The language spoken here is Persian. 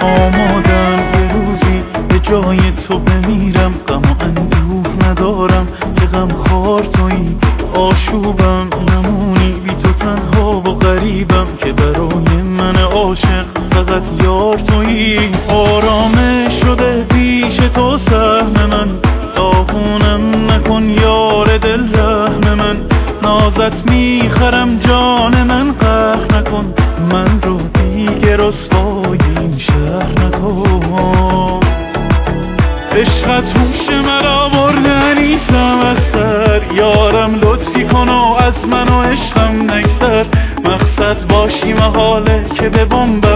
آمادم یه روزی به جای تو بمیرم، غم و اندوه ندارم که غم خوار تویی، آشوبم نمونی بی تو تنها و غریبم، که برای من عاشق فقط یار تویی. آرامش شده پیش تو سهم من، داغونم نکن یار دل رحم من، نازت میخرم جان من قهر نکن، من رو دیگه رسوای این شهر نکن. عشقت هوش مرا برده نیستم از سر، یارم لطفی کن و از من و عشقم نگذر، مقصد باشی محاله که به بمب